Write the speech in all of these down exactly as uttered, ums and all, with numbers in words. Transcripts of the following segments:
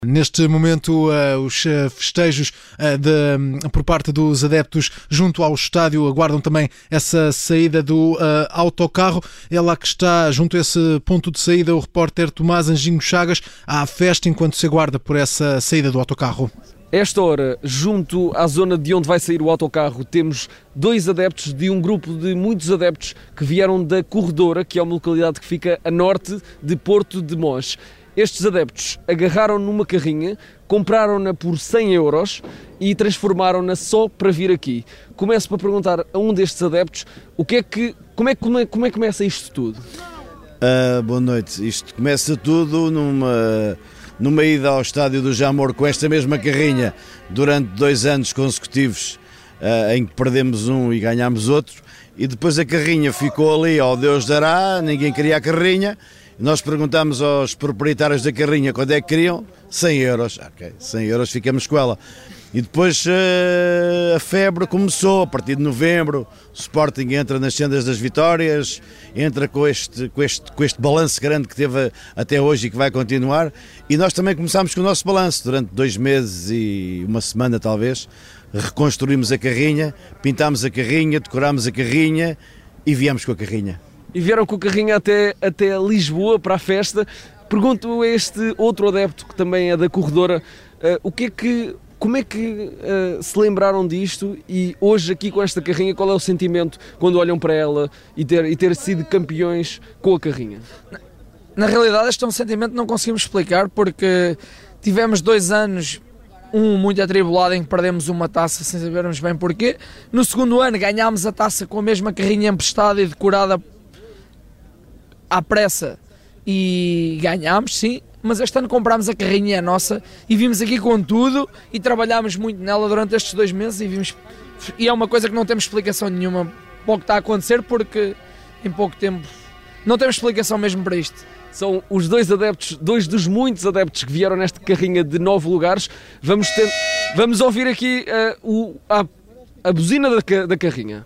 Neste momento, uh, os uh, festejos uh, de, por parte dos adeptos junto ao estádio aguardam também essa saída do uh, autocarro. É lá que está, junto a esse ponto de saída, o repórter Tomás Anjinho Chagas. Há festa enquanto se aguarda por essa saída do autocarro. Esta hora, junto à zona de onde vai sair o autocarro, temos dois adeptos de um grupo de muitos adeptos que vieram da Corredora, que é uma localidade que fica a norte de Porto de Mós. Estes adeptos agarraram numa carrinha, compraram-na por cem euros e transformaram-na só para vir aqui. Começo para perguntar a um destes adeptos o que é que, como, é, como, é, como é que começa isto tudo? Uh, boa noite. Isto começa tudo numa, numa ida ao estádio do Jamor com esta mesma carrinha durante dois anos consecutivos, uh, em que perdemos um e ganhámos outro, e depois a carrinha ficou ali ao Deus dará, ninguém queria a carrinha. Nós perguntámos aos proprietários da carrinha quando é que queriam, cem euros, ok, cem euros ficamos com ela. E depois uh, a febre começou, a partir de novembro, o Sporting entra nas sendas das vitórias, entra com este, com este, com este balanço grande que teve até hoje e que vai continuar, e nós também começámos com o nosso balanço, durante dois meses e uma semana talvez, reconstruímos a carrinha, pintámos a carrinha, decorámos a carrinha e viemos com a carrinha. E vieram com o carrinho até, até Lisboa para a festa. Pergunto a este outro adepto que também é da Corredora, uh, o que é que, como é que uh, se lembraram disto e hoje aqui com esta carrinha, qual é o sentimento quando olham para ela e ter, e ter sido campeões com a carrinha? Na, na realidade este é um sentimento que não conseguimos explicar porque tivemos dois anos, um muito atribulado em que perdemos uma taça sem sabermos bem porquê. No segundo ano ganhámos a taça com a mesma carrinha emprestada e decorada à pressa e ganhámos, sim, mas este ano comprámos a carrinha, é nossa, e vimos aqui com tudo e trabalhámos muito nela durante estes dois meses e vimos, e é uma coisa que não temos explicação nenhuma para o que está a acontecer porque em pouco tempo não temos explicação mesmo para isto. São os dois adeptos, dois dos muitos adeptos que vieram nesta carrinha de nove lugares. Vamos, ter, vamos ouvir aqui uh, o, a, a buzina da, da carrinha.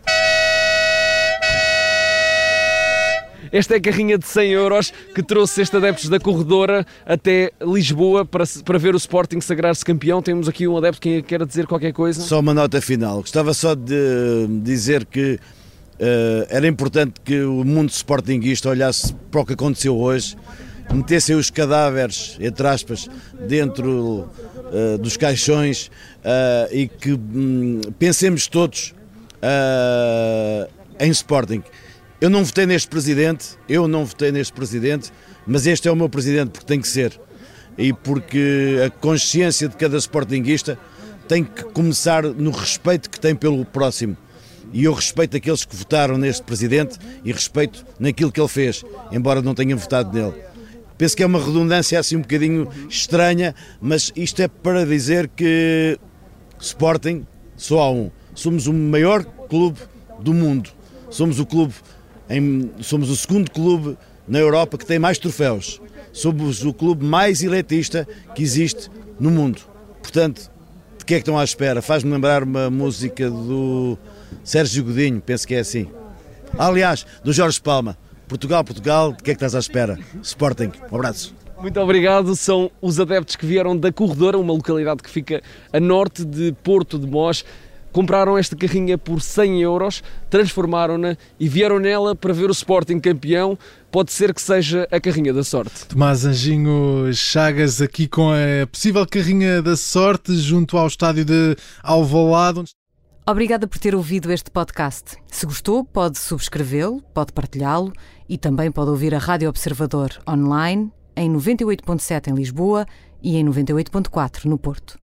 Esta é a carrinha de cem euros que trouxe estes adeptos da Corredora até Lisboa para, para ver o Sporting sagrar-se campeão. Temos aqui um adepto que quer dizer qualquer coisa. Só uma nota final. Gostava só de dizer que uh, era importante que o mundo sportinguista olhasse para o que aconteceu hoje, metessem os cadáveres, entre aspas, dentro uh, dos caixões uh, e que um, pensemos todos uh, em Sporting. Eu não votei neste presidente, eu não votei neste presidente, mas este é o meu presidente porque tem que ser. E porque a consciência de cada sportinguista tem que começar no respeito que tem pelo próximo. E eu respeito aqueles que votaram neste presidente e respeito naquilo que ele fez, embora não tenham votado nele. Penso que é uma redundância assim um bocadinho estranha, mas isto é para dizer que Sporting só há um. Somos o maior clube do mundo. Somos o clube Em, somos o segundo clube na Europa que tem mais troféus. Somos o clube mais elitista que existe no mundo. Portanto, de que é que estão à espera? Faz-me lembrar uma música do Sérgio Godinho, penso que é assim. Aliás, do Jorge Palma. Portugal, Portugal, de que é que estás à espera? Sporting, um abraço. Muito obrigado. São os adeptos que vieram da Corredora, uma localidade que fica a norte de Porto de Mós. Compraram esta carrinha por cem euros, transformaram-na e vieram nela para ver o Sporting campeão. Pode ser que seja a carrinha da sorte. Tomás Anjinho Chagas aqui com a possível carrinha da sorte junto ao estádio de Alvalade. Obrigada por ter ouvido este podcast. Se gostou, pode subscrevê-lo, pode partilhá-lo e também pode ouvir a Rádio Observador online em noventa e oito ponto sete em Lisboa e em noventa e oito ponto quatro no Porto.